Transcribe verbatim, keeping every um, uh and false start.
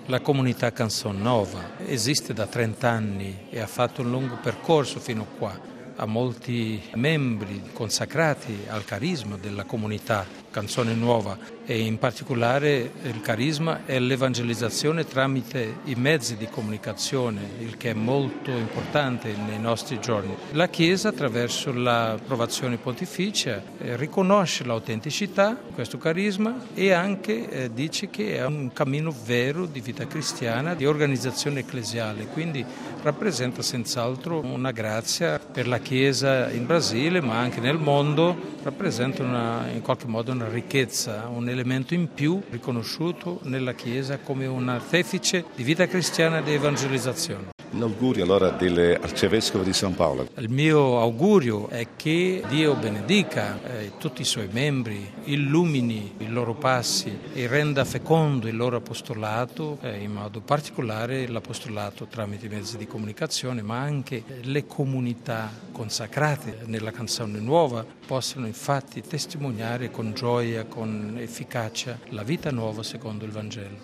La comunità Canzon Nova esiste da trenta anni e ha fatto un lungo percorso fino qua. Ha molti membri consacrati al carisma della comunità Canzone Nuova e in particolare il carisma è l'evangelizzazione tramite i mezzi di comunicazione, il che è molto importante nei nostri giorni. La Chiesa attraverso l'approvazione pontificia eh, riconosce l'autenticità di questo carisma e anche eh, dice che è un cammino vero di vita cristiana, di organizzazione ecclesiale, quindi rappresenta senz'altro una grazia per la Chiesa in Brasile ma anche nel mondo, rappresenta una, in qualche modo una ricchezza, un elemento in più riconosciuto nella Chiesa come un artefice di vita cristiana e di evangelizzazione. Un augurio allora dell'Arcivescovo di San Paolo. Il mio augurio è che Dio benedica eh, tutti i suoi membri, illumini i loro passi e renda fecondo il loro apostolato, eh, in modo particolare l'apostolato tramite i mezzi di comunicazione, ma anche le comunità consacrate nella Canzone Nuova possano infatti testimoniare con gioia, con efficacia la vita nuova secondo il Vangelo.